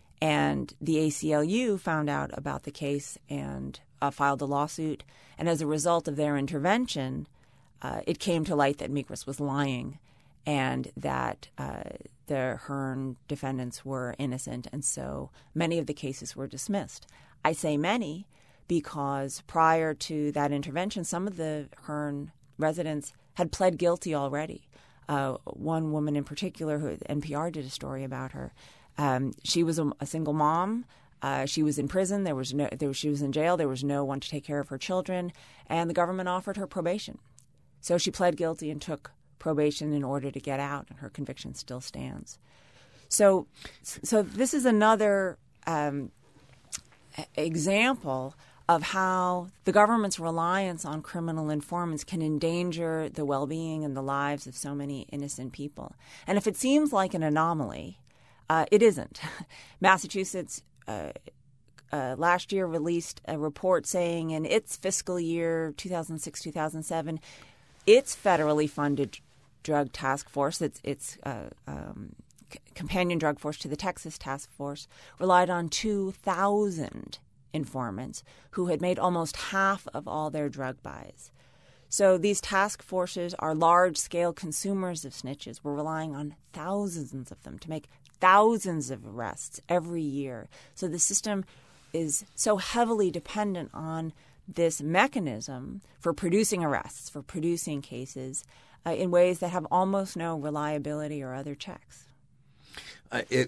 and the A C L U found out about the case and uh, filed a lawsuit. And as a result of their intervention, uh, it came to light that Migras was lying and that uh, the Hearne defendants were innocent. And so many of the cases were dismissed. I say many because prior to that intervention, some of the Hearne residents had pled guilty already. Uh, one woman in particular, who N P R did a story about her, um, she was a, a single mom. Uh, she was in prison. There was no. There, she was in jail. There was no one to take care of her children, and the government offered her probation. So she pled guilty and took probation in order to get out, and her conviction still stands. So, so this is another um, example of how the government's reliance on criminal informants can endanger the well-being and the lives of so many innocent people. And if it seems like an anomaly, uh, it isn't. Massachusetts uh, uh, last year released a report saying in its fiscal year two thousand six two thousand seven, its federally funded drug task force, its, its uh, um, c- companion drug force to the Texas task force, relied on two thousand informants who had made almost half of all their drug buys. So these task forces are large-scale consumers of snitches. We're relying on thousands of them to make thousands of arrests every year. So the system is so heavily dependent on this mechanism for producing arrests, for producing cases, uh, in ways that have almost no reliability or other checks. Uh, it.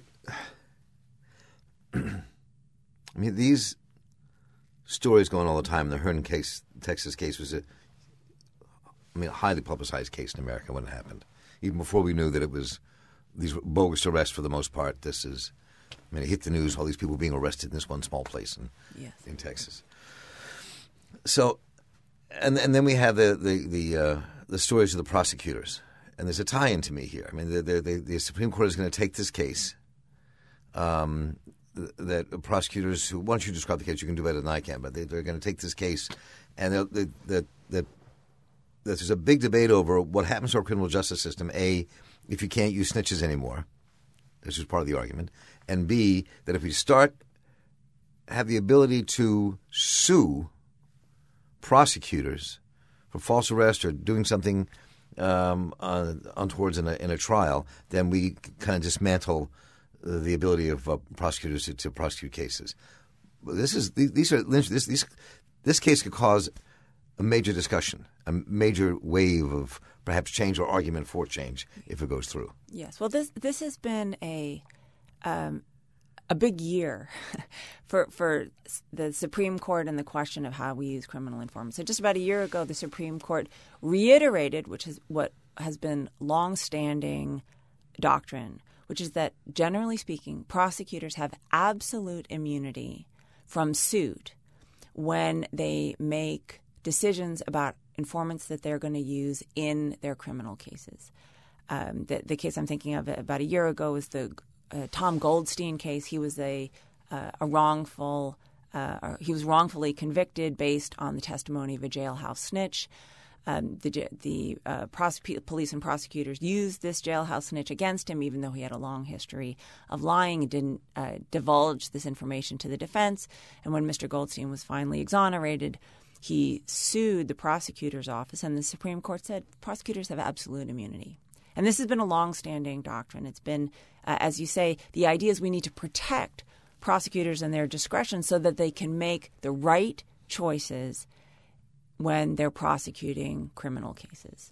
I mean, these stories going all the time. The Hearn case, Texas case, was a, I mean, a highly publicized case in America when it happened. Even before we knew that it was these bogus arrests for the most part. This is, I mean, it hit the news. All these people being arrested in this one small place in yes. in Texas. So, and and then we have the the the, uh, the stories of the prosecutors, and there's a tie-in to me here. I mean, the the, the, the Supreme Court is going to take this case. Um. That prosecutors who, once you describe the case, you can do better than I can, but they, they're going to take this case, and that that that there's a big debate over what happens to our criminal justice system. A, if you can't use snitches anymore, this is part of the argument, and B, that if we start have the ability to sue prosecutors for false arrest or doing something um, uh, untowards in a, in a trial, then we kind of dismantle the ability of uh, prosecutors to, to prosecute cases. This is these are this this this case could cause a major discussion, a major wave of perhaps change or argument for change if it goes through. Yes. Well, this this has been a um, a big year for for the Supreme Court and the question of how we use criminal informants. So just about a year ago, the Supreme Court reiterated, which is what has been longstanding doctrine, which is that, generally speaking, prosecutors have absolute immunity from suit when they make decisions about informants that they're going to use in their criminal cases. Um, the, the case I'm thinking of about a year ago was the uh, Tom Goldstein case. He was a uh, a wrongful uh, he was wrongfully convicted based on the testimony of a jailhouse snitch. Um, the the uh, prosec- police and prosecutors used this jailhouse snitch against him, even though he had a long history of lying and didn't uh, divulge this information to the defense. And when Mister Goldstein was finally exonerated, he sued the prosecutor's office, and the Supreme Court said prosecutors have absolute immunity. And this has been a longstanding doctrine. It's been, uh, as you say, the idea is we need to protect prosecutors and their discretion so that they can make the right choices when they're prosecuting criminal cases.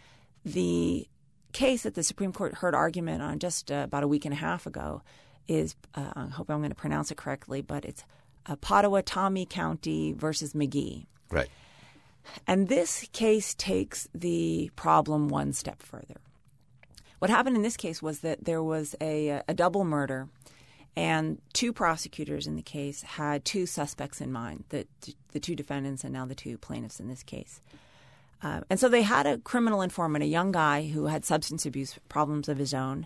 The case that the Supreme Court heard argument on just uh, about a week and a half ago is, uh, I hope I'm going to pronounce it correctly, but it's uh, Pottawatomie County versus McGee. Right. And this case takes the problem one step further. What happened in this case was that there was a, a double murder, and two prosecutors in the case had two suspects in mind, the, the two defendants and now the two plaintiffs in this case. Uh, and so they had a criminal informant, a young guy who had substance abuse problems of his own,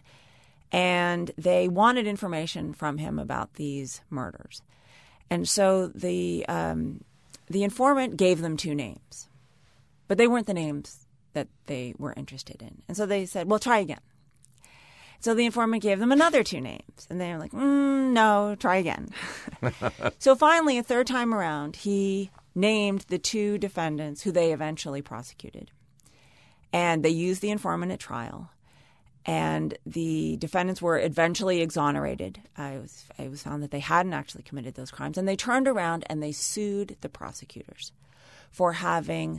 and they wanted information from him about these murders. And so the um, the informant gave them two names, but they weren't the names that they were interested in. And so they said, well, try again. So the informant gave them another two names, and they were like, mm, no, try again. So finally, a third time around, he named the two defendants who they eventually prosecuted. And they used the informant at trial. And the defendants were eventually exonerated. Uh, it was, it was found that they hadn't actually committed those crimes. And they turned around and they sued the prosecutors for having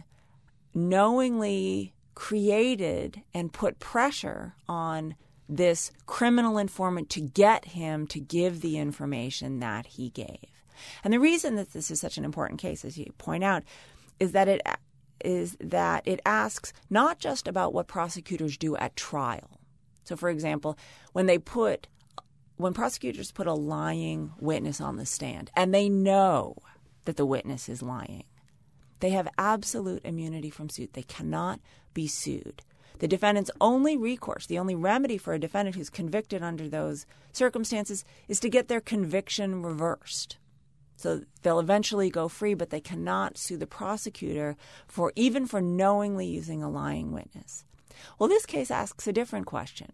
knowingly created and put pressure on this criminal informant to get him to give the information that he gave. And the reason that this is such an important case, as you point out, is that it is that it asks not just about what prosecutors do at trial. So, for example, when they put when prosecutors put a lying witness on the stand and they know that the witness is lying, they have absolute immunity from suit. They cannot be sued. The defendant's only recourse, the only remedy for a defendant who's convicted under those circumstances is to get their conviction reversed. So they'll eventually go free, but they cannot sue the prosecutor for even for knowingly using a lying witness. Well, this case asks a different question.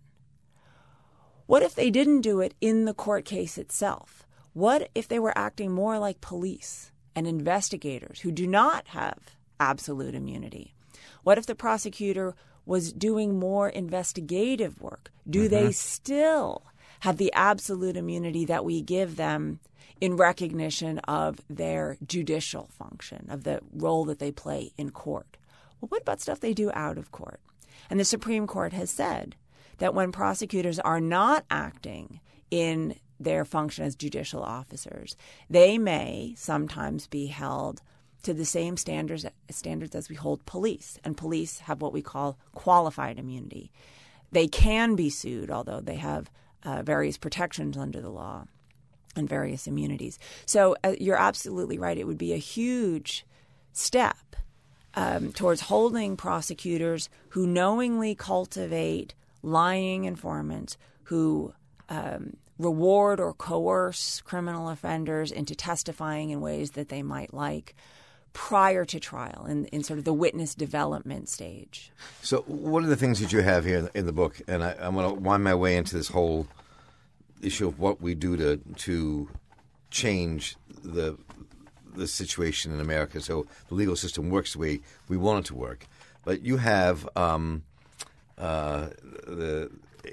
What if they didn't do it in the court case itself? What if they were acting more like police and investigators who do not have absolute immunity? What if the prosecutor was doing more investigative work? Do mm-hmm. they still have the absolute immunity that we give them in recognition of their judicial function, of the role that they play in court? Well, what about stuff they do out of court? And the Supreme Court has said that when prosecutors are not acting in their function as judicial officers, they may sometimes be held to the same standards standards as we hold police. And police have what we call qualified immunity. They can be sued, although they have uh, various protections under the law and various immunities. So uh, you're absolutely right. It would be a huge step um, towards holding prosecutors who knowingly cultivate lying informants, who um, reward or coerce criminal offenders into testifying in ways that they might like, prior to trial, in, in sort of the witness development stage. So one of the things that you have here in the, in the book, and I, I'm going to wind my way into this whole issue of what we do to to change the the situation in America so the legal system works the way we want it to work. But you have um, uh, the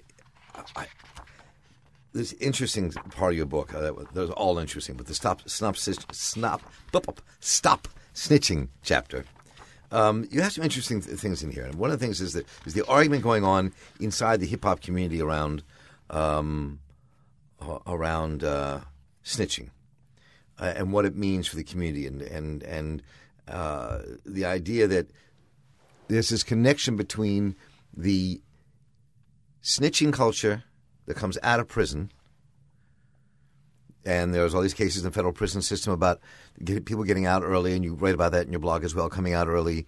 I, this interesting part of your book. Uh, those are all interesting, but the stop stop stop stop stop snitching chapter. Um, you have some interesting th- things in here, and one of the things is that is the argument going on inside the hip hop community around um, around uh, snitching uh, and what it means for the community, and and and uh, the idea that there's this connection between the snitching culture that comes out of prison. And there's all these cases in the federal prison system about get, people getting out early, and you write about that in your blog as well, coming out early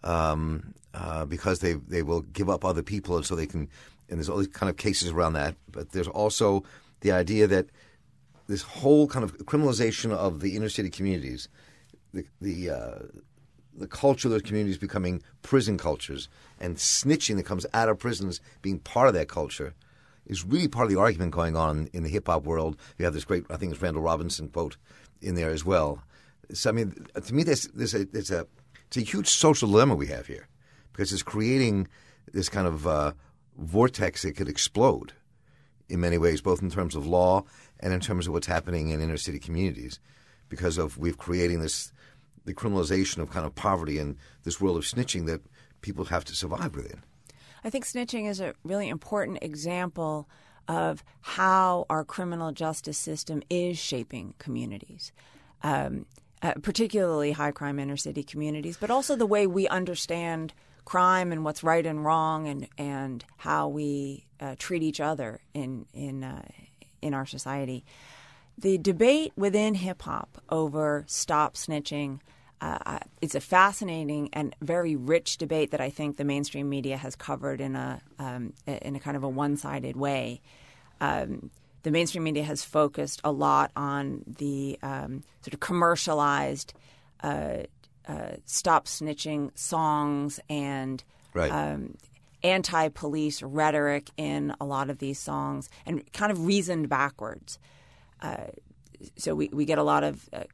um, uh, because they they will give up other people, and so they can. And there's all these kind of cases around that. But there's also the idea that this whole kind of criminalization of the inner city communities, the the uh, the culture of those communities becoming prison cultures, and snitching that comes out of prisons being part of that culture, is really part of the argument going on in the hip-hop world. You have this great, I think it's Randall Robinson quote in there as well. So, I mean, to me, there's, there's a, it's, a, it's a huge social dilemma we have here, because it's creating this kind of uh, vortex that could explode in many ways, both in terms of law and in terms of what's happening in inner-city communities, because of we've creating this the criminalization of kind of poverty and this world of snitching that people have to survive within. I think snitching is a really important example of how our criminal justice system is shaping communities, um, uh, particularly high-crime inner-city communities, but also the way we understand crime and what's right and wrong, and and how we uh, treat each other in in uh, in our society. The debate within hip-hop over stop snitching, Uh, it's a fascinating and very rich debate that I think the mainstream media has covered in a um, in a kind of a one-sided way. Um, the mainstream media has focused a lot on the um, sort of commercialized uh, uh, stop snitching songs and right. um, anti-police rhetoric in a lot of these songs, and kind of reasoned backwards. Uh, so we, we get a lot of uh,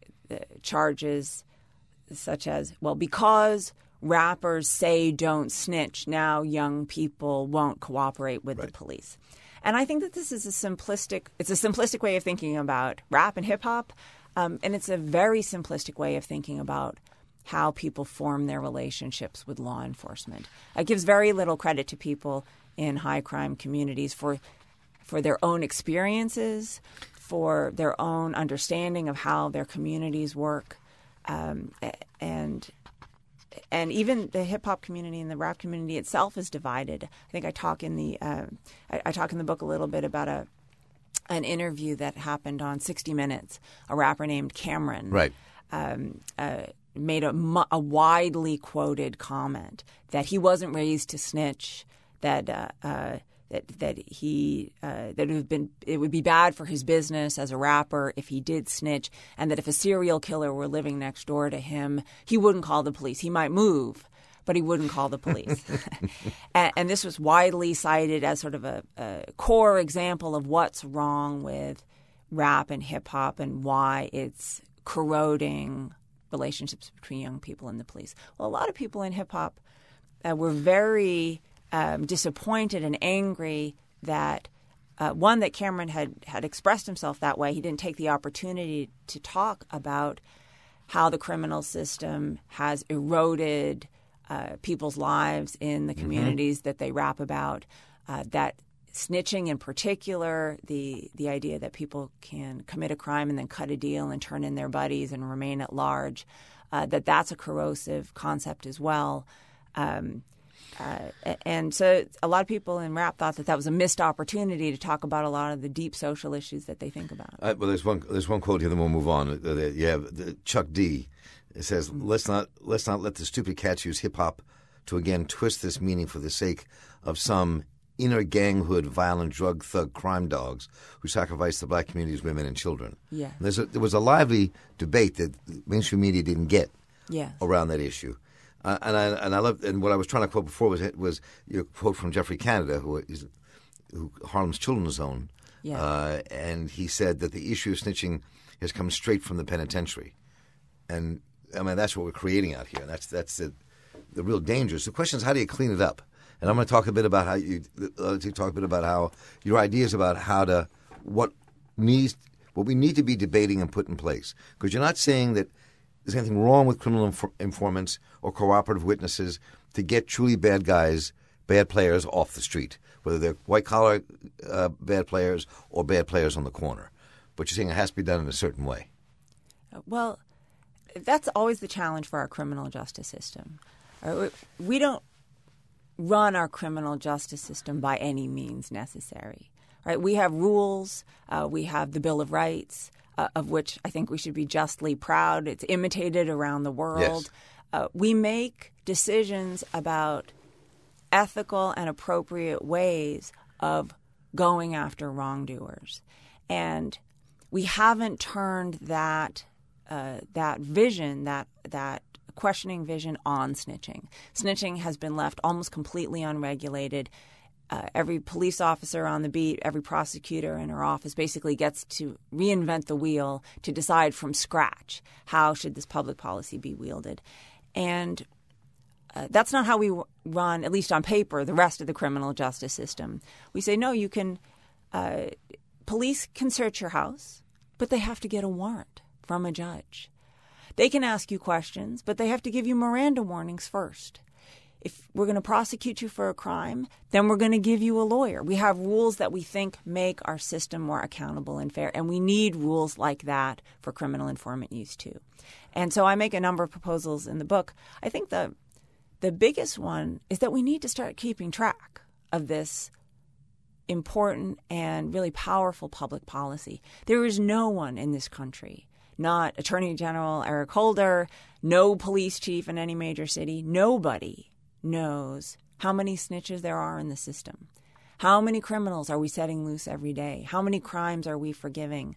charges such as, well, because rappers say don't snitch, now young people won't cooperate with right. the police. And I think that this is a simplistic – it's a simplistic way of thinking about rap and hip-hop, um, and it's a very simplistic way of thinking about how people form their relationships with law enforcement. It gives very little credit to people in high-crime communities for for their own experiences, for their own understanding of how their communities work. Um, and and even the hip hop community and the rap community itself is divided. I think I talk in the uh, I, I talk in the book a little bit about a an interview that happened on sixty minutes. A rapper named Cameron, right, um, uh, made a, a widely quoted comment that he wasn't raised to snitch. That uh, uh, that that he uh, that it would have been it would be bad for his business as a rapper if he did snitch, and that if a serial killer were living next door to him, he wouldn't call the police. He might move, but he wouldn't call the police. and, and this was widely cited as sort of a, a core example of what's wrong with rap and hip hop and why it's corroding relationships between young people and the police. Well, a lot of people in hip hop uh, were very Um, disappointed and angry that, uh, one, that Cameron had, had expressed himself that way. He didn't take the opportunity to talk about how the criminal system has eroded uh, people's lives in the communities mm-hmm. that they rap about, uh, that snitching in particular, the, the idea that people can commit a crime and then cut a deal and turn in their buddies and remain at large, uh, that that's a corrosive concept as well. Um Uh, and so a lot of people in rap thought that that was a missed opportunity to talk about a lot of the deep social issues that they think about. Uh, well, there's one there's one quote here, then we'll move on. Uh, you have the, Chuck D. It says, mm-hmm. "Let's not let's not let the stupid cats use hip hop to again twist this meaning for the sake of some inner ganghood, violent drug thug crime dogs who sacrifice the black community's women and children." Yeah, there's a, there was a lively debate that mainstream media didn't get yes. around that issue. Uh, and I and I love and what I was trying to quote before was was your quote from Jeffrey Canada, who is who Harlem's Children's Zone, yeah. uh, and he said that the issue of snitching has come straight from the penitentiary, and I mean that's what we're creating out here, and that's that's the the real danger. So the question is, how do you clean it up? And I'm going to talk a bit about how you uh, to talk a bit about how your ideas about how to what needs what we need to be debating and put in place, because you're not saying that there's anything wrong with criminal inf- informants or cooperative witnesses to get truly bad guys, bad players off the street, whether they're white-collar uh, bad players or bad players on the corner. But you're saying it has to be done in a certain way. Well, that's always the challenge for our criminal justice system. We don't run our criminal justice system by any means necessary. Right? We have rules. Uh, we have the Bill of Rights, Uh, of which I think we should be justly proud. It's imitated around the world. Yes. Uh, we make decisions about ethical and appropriate ways of going after wrongdoers. And we haven't turned that uh, that vision, that that questioning vision on snitching. Snitching has been left almost completely unregulated. Uh, every police officer on the beat, every prosecutor in her office basically gets to reinvent the wheel to decide from scratch how should this public policy be wielded. And uh, that's not how we w- run, at least on paper, the rest of the criminal justice system. We say, no, you can uh, – police can search your house, but they have to get a warrant from a judge. They can ask you questions, but they have to give you Miranda warnings first. If we're going to prosecute you for a crime, then we're going to give you a lawyer. We have rules that we think make our system more accountable and fair, and we need rules like that for criminal informant use too. And so I make a number of proposals in the book. I think the the biggest one is that we need to start keeping track of this important and really powerful public policy. There is no one in this country, not Attorney General Eric Holder, no police chief in any major city, nobody knows how many snitches there are in the system. How many criminals are we setting loose every day? How many crimes are we forgiving?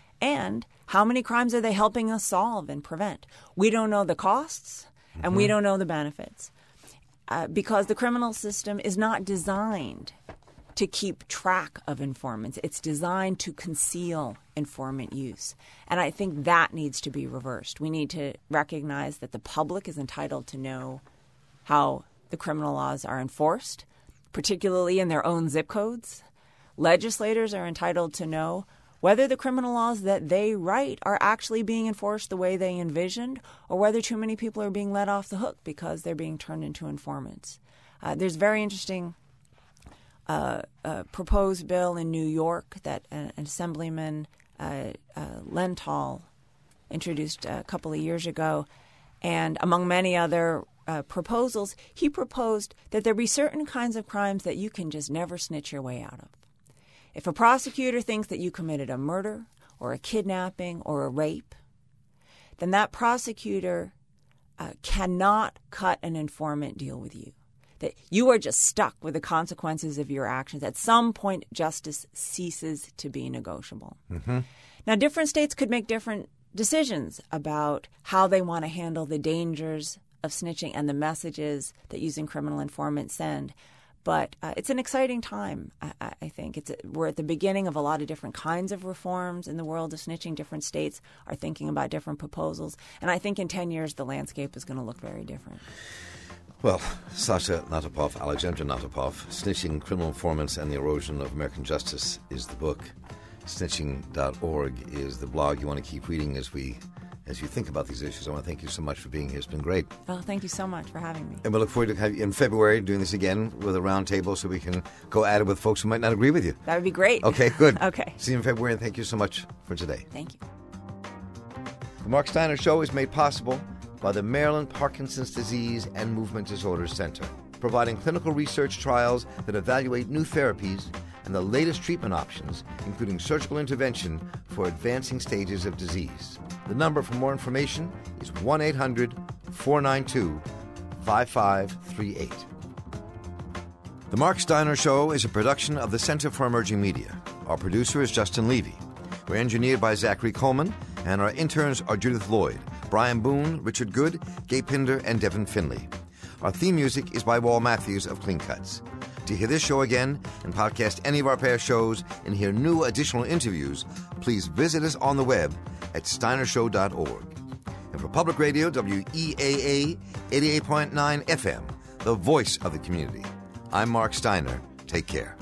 And how many crimes are they helping us solve and prevent? We don't know the costs, and mm-hmm. we don't know the benefits uh, because the criminal system is not designed to keep track of informants. It's designed to conceal informant use. And I think that needs to be reversed. We need to recognize that the public is entitled to know how the criminal laws are enforced, particularly in their own zip codes. Legislators are entitled to know whether the criminal laws that they write are actually being enforced the way they envisioned, or whether too many people are being let off the hook because they're being turned into informants. Uh, there's very interesting uh, uh, proposed bill in New York that an, an Assemblyman uh, uh, Lenthal introduced a couple of years ago, and among many other uh, proposals, he proposed that there be certain kinds of crimes that you can just never snitch your way out of. If a prosecutor thinks that you committed a murder or a kidnapping or a rape, then that prosecutor uh, cannot cut an informant deal with you. That you are just stuck with the consequences of your actions. At some point, justice ceases to be negotiable. Mm-hmm. Now, different states could make different decisions about how they want to handle the dangers of snitching and the messages that using criminal informants send. But uh, it's an exciting time, I, I think. It's a, we're at the beginning of a lot of different kinds of reforms in the world of snitching. Different states are thinking about different proposals. And I think in ten years, the landscape is going to look very different. Well, Sasha Natapov, Alexandra Natapov, Snitching, Criminal Informants, and the Erosion of American Justice is the book. Snitching dot org is the blog you want to keep reading as we as you think about these issues. I want to thank you so much for being here. It's been great. Well, thank you so much for having me. And we look forward to have you in February doing this again with a round table so we can go at it with folks who might not agree with you. That would be great. Okay, good. Okay. See you in February, and thank you so much for today. Thank you. The Mark Steiner Show is made possible by the Maryland Parkinson's Disease and Movement Disorders Center, providing clinical research trials that evaluate new therapies and the latest treatment options, including surgical intervention for advancing stages of disease. The number for more information is one eight hundred four nine two five five three eight. The Mark Steiner Show is a production of the Center for Emerging Media. Our producer is Justin Levy. We're engineered by Zachary Coleman, and our interns are Judith Lloyd, Brian Boone, Richard Good, Gay Pinder, and Devin Finley. Our theme music is by Wall Matthews of Clean Cuts. To hear this show again and podcast any of our past shows and hear new additional interviews, please visit us on the web at steiner show dot org. And for Public Radio, W E A A eighty-eight point nine F M, the voice of the community, I'm Mark Steiner. Take care.